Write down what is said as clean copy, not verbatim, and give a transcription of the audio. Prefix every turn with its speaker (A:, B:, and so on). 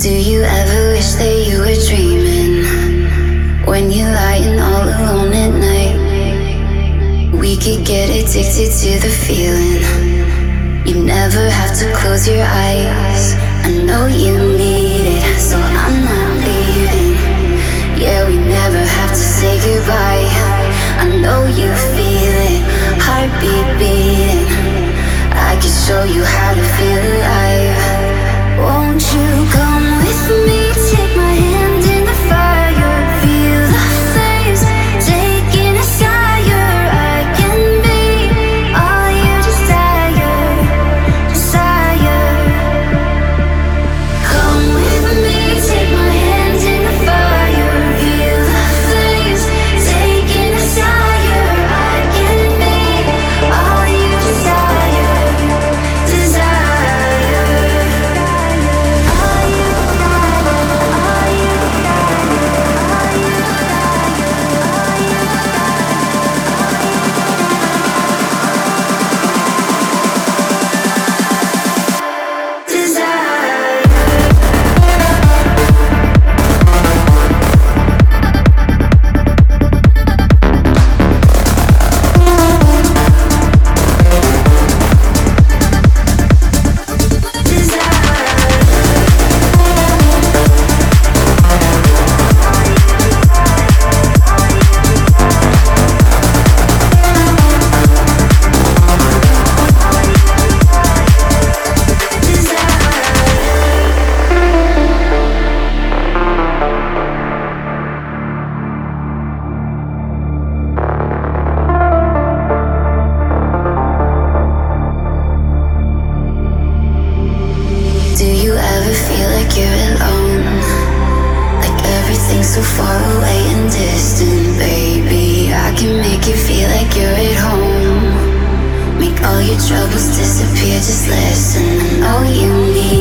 A: Do you ever wish that you were dreaming? When you're lying all alone at night, we could get addicted to the feeling. You never have to close your eyes. I know you need it, so I'm not leaving. Yeah, we never have to say goodbye. I know you feel it, heartbeat beating. I can show you how to feel alive. Won't you come with me? Take my hand in the fire. Feel the flames taking us higher. I can be all you desire, desire. Come with me, take my hand in the fire. Feel the flames taking us higher. I can be all you desire, desire. Do you ever feel like you're alone? Like everything's so far away and distant, baby. I can make you feel like you're at home. Make all your troubles disappear, just listen. I know you need